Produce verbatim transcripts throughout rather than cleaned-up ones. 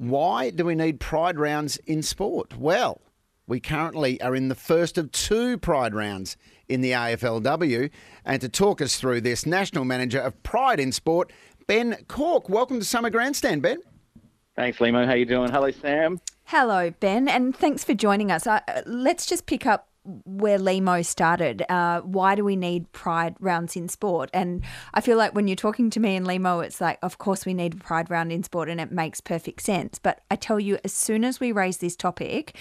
Why do we need Pride rounds in sport? Well, we currently are in the first of two Pride rounds in the A F L W. And to talk us through this, National Manager of Pride in Sport, Ben Cork. Welcome to Summer Grandstand, Ben. Thanks, Limo. How you doing? Hello, Sam. Hello, Ben, and thanks for joining us. Uh, let's just pick up where Limo started. Uh, why do we need Pride rounds in sport? And I feel like when you're talking to me and Limo, it's like, of course we need a Pride round in sport, and it makes perfect sense. But I tell you, as soon as we raise this topic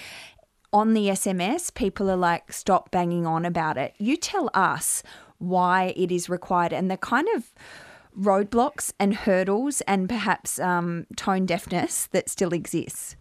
on the S M S, people are like, stop banging on about it. You tell us why it is required and the kind of roadblocks and hurdles and perhaps um, tone deafness that still exists.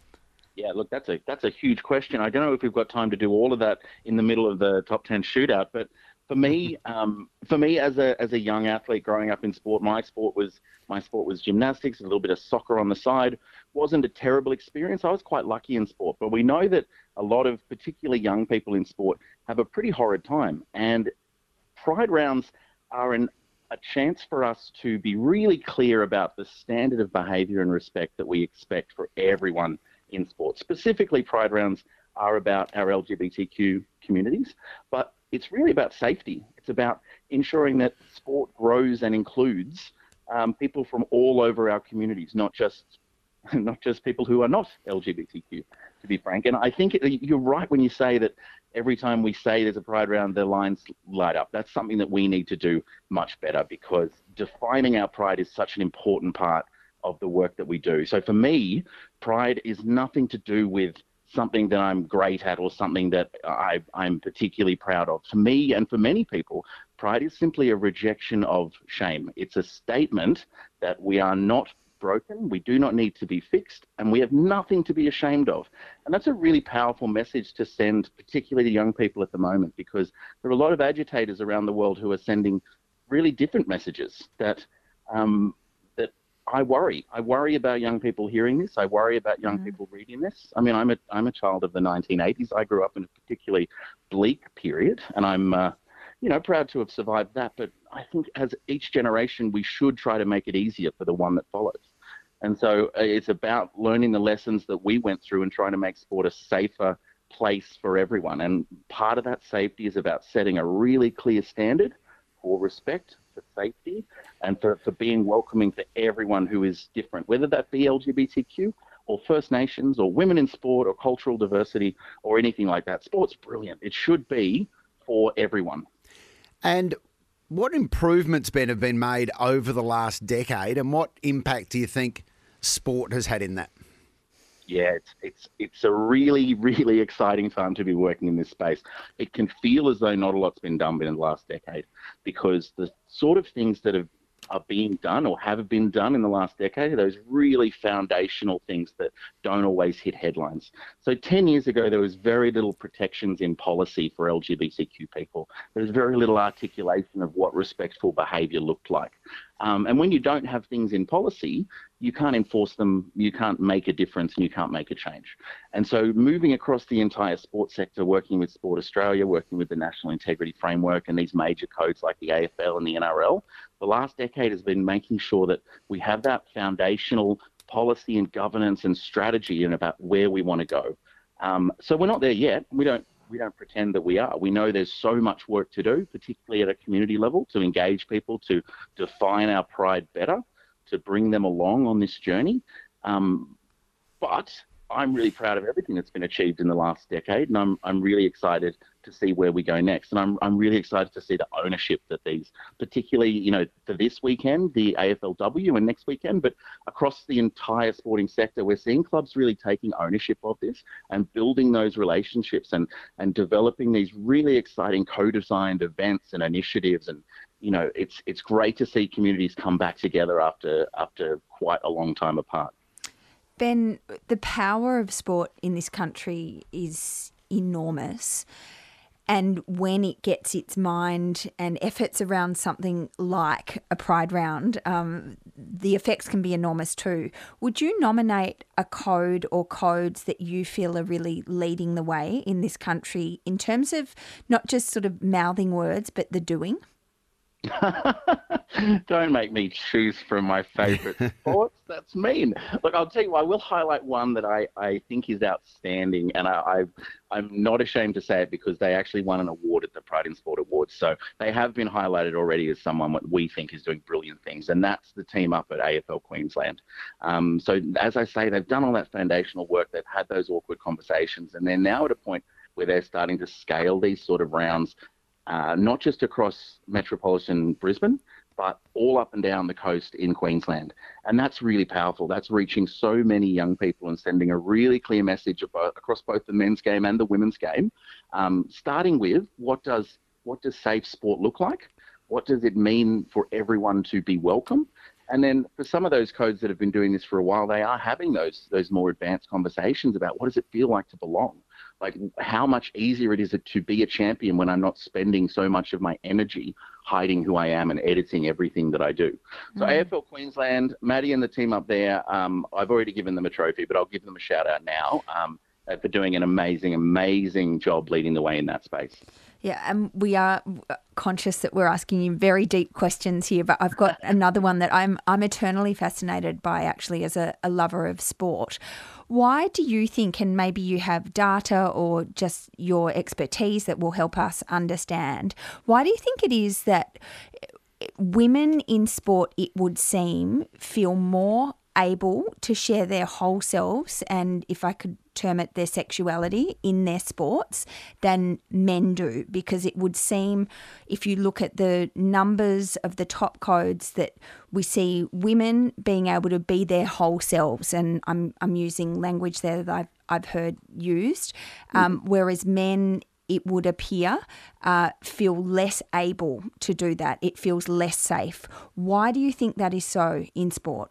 Yeah, look, that's a that's a huge question. I don't know if we've got time to do all of that in the middle of the top ten shootout, but for me, um, for me as a as a young athlete growing up in sport, my sport was my sport was gymnastics, a little bit of soccer on the side. Wasn't a terrible experience. I was quite lucky in sport, but we know that a lot of particularly young people in sport have a pretty horrid time, and Pride rounds are an a chance for us to be really clear about the standard of behaviour and respect that we expect for everyone in sport. Specifically, Pride rounds are about our L G B T Q communities, but it's really about safety. It's about ensuring that sport grows and includes um, people from all over our communities, not just not just people who are not L G B T Q, to be frank. And I think it, you're right when you say that every time we say there's a Pride round, the lines light up. That's something that we need to do much better, because defining our pride is such an important part of the work that we do. So for me, pride is nothing to do with something that I'm great at or something that I, I'm particularly proud of. For me and for many people, pride is simply a rejection of shame. It's a statement that we are not broken, we do not need to be fixed, and we have nothing to be ashamed of. And that's a really powerful message to send, particularly to young people at the moment, because there are a lot of agitators around the world who are sending really different messages that um, that I worry. I worry about young people hearing this. I worry about young mm. people reading this. I mean, I'm a I'm a child of the nineteen eighties. I grew up in a particularly bleak period, and I'm uh, you know, proud to have survived that. But I think as each generation, we should try to make it easier for the one that follows. And so it's about learning the lessons that we went through and trying to make sport a safer place for everyone. And part of that safety is about setting a really clear standard for respect, for safety, and for, for being welcoming for everyone who is different, whether that be L G B T Q or First Nations or women in sport or cultural diversity or anything like that. Sport's brilliant. It should be for everyone. And what improvements, Ben, have been made over the last decade, and what impact do you think sport has had in that? Yeah, it's it's it's a really, really exciting time to be working in this space. It can feel as though not a lot's been done in the last decade, because the sort of things that have are being done or have been done in the last decade are those really foundational things that don't always hit headlines. So ten years ago, there was very little protections in policy for L G B T Q people. There was very little articulation of what respectful behaviour looked like. Um, and when you don't have things in policy, you can't enforce them, you can't make a difference, and you can't make a change. And so moving across the entire sports sector, working with Sport Australia, working with the National Integrity Framework and these major codes like the A F L and the N R L, the last decade has been making sure that we have that foundational policy and governance and strategy and about where we want to go. Um, so we're not there yet. We don't we don't pretend that we are. We know there's so much work to do, particularly at a community level, to engage people, to define our pride better, to bring them along on this journey. Um, but I'm really proud of everything that's been achieved in the last decade, and I'm I'm really excited to see where we go next. And I'm I'm really excited to see the ownership that these, particularly, you know, for this weekend, the A F L W, and next weekend, but across the entire sporting sector, we're seeing clubs really taking ownership of this and building those relationships and and developing these really exciting co-designed events and initiatives. And you know, it's it's great to see communities come back together after after quite a long time apart. Ben, the power of sport in this country is enormous. And when it gets its mind and efforts around something like a Pride round, um, the effects can be enormous too. Would you nominate a code or codes that you feel are really leading the way in this country in terms of not just sort of mouthing words, but the doing? Don't make me choose from my favourite sports. That's mean. Look, I'll tell you, I will highlight one that I, I think is outstanding, and I, I, I'm not ashamed to say it because they actually won an award at the Pride in Sport Awards. So they have been highlighted already as someone what we think is doing brilliant things, and that's the team up at A F L Queensland. Um, so as I say, they've done all that foundational work. They've had those awkward conversations, and they're now at a point where they're starting to scale these sort of rounds, uh, not just across metropolitan Brisbane, but all up and down the coast in Queensland. And that's really powerful. That's reaching so many young people and sending a really clear message about, across both the men's game and the women's game, um, starting with what does what does safe sport look like? What does it mean for everyone to be welcome? And then for some of those codes that have been doing this for a while, they are having those those more advanced conversations about what does it feel like to belong? Like how much easier it is to be a champion when I'm not spending so much of my energy hiding who I am and editing everything that I do. So mm. A F L Queensland, Maddie and the team up there, um, I've already given them a trophy, but I'll give them a shout out now um, for doing an amazing, amazing job leading the way in that space. Yeah, and we are conscious that we're asking you very deep questions here, but I've got another one that I'm I'm eternally fascinated by actually as a, a lover of sport. Why do you think, and maybe you have data or just your expertise that will help us understand, why do you think it is that women in sport, it would seem, feel more able to share their whole selves and, if I could term it, their sexuality in their sports than men do? Because it would seem, if you look at the numbers of the top codes, that we see women being able to be their whole selves, and I'm I'm using language there that I've I've heard used, um, mm-hmm. whereas men, it would appear, uh, feel less able to do that. It feels less safe. Why do you think that is so in sport?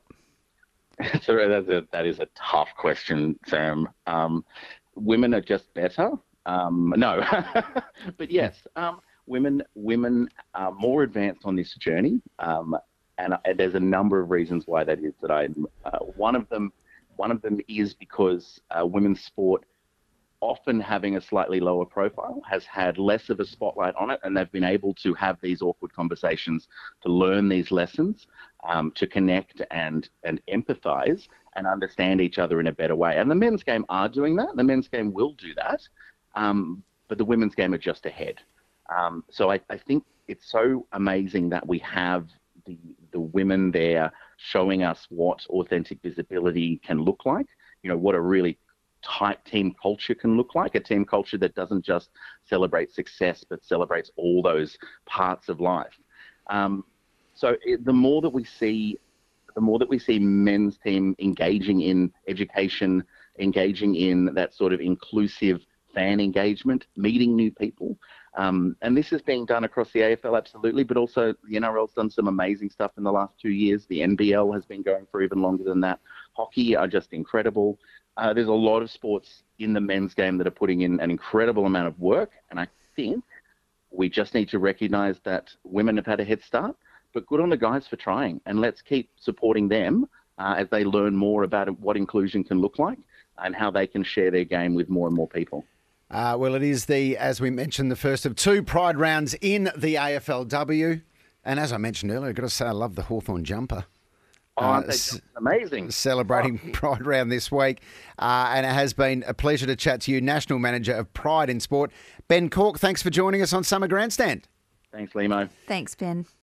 So that's a, that is a tough question, Sam. Um, women are just better. Um, no, but yes, um, women women are more advanced on this journey, um, and, and there's a number of reasons why that is. That I uh, one of them one of them is because uh, women's sport, often having a slightly lower profile, has had less of a spotlight on it, and they've been able to have these awkward conversations, to learn these lessons, um, to connect and and empathize and understand each other in a better way. And the men's game are doing that. The men's game will do that, um, but the women's game are just ahead. Um, so I, I think it's so amazing that we have the the women there showing us what authentic visibility can look like. You know, what a really tight team culture can look like, a team culture that doesn't just celebrate success, but celebrates all those parts of life. Um, so it, the more that we see, the more that we see men's team engaging in education, engaging in that sort of inclusive fan engagement, meeting new people. Um, and this is being done across the A F L, absolutely, but also the N R L's done some amazing stuff in the last two years. The N B L has been going for even longer than that. Hockey are just incredible. Uh, there's a lot of sports in the men's game that are putting in an incredible amount of work, and I think we just need to recognise that women have had a head start, but good on the guys for trying, and let's keep supporting them uh, as they learn more about what inclusion can look like and how they can share their game with more and more people. Uh, well, it is the, as we mentioned, the first of two Pride rounds in the A F L W, and as I mentioned earlier, I've got to say I love the Hawthorn jumper. Oh, aren't they just amazing? Celebrating oh. Pride Round this week. Uh, and it has been a pleasure to chat to you, National Manager of Pride in Sport, Ben Cork. Thanks for joining us on Summer Grandstand. Thanks, Limo. Thanks, Ben.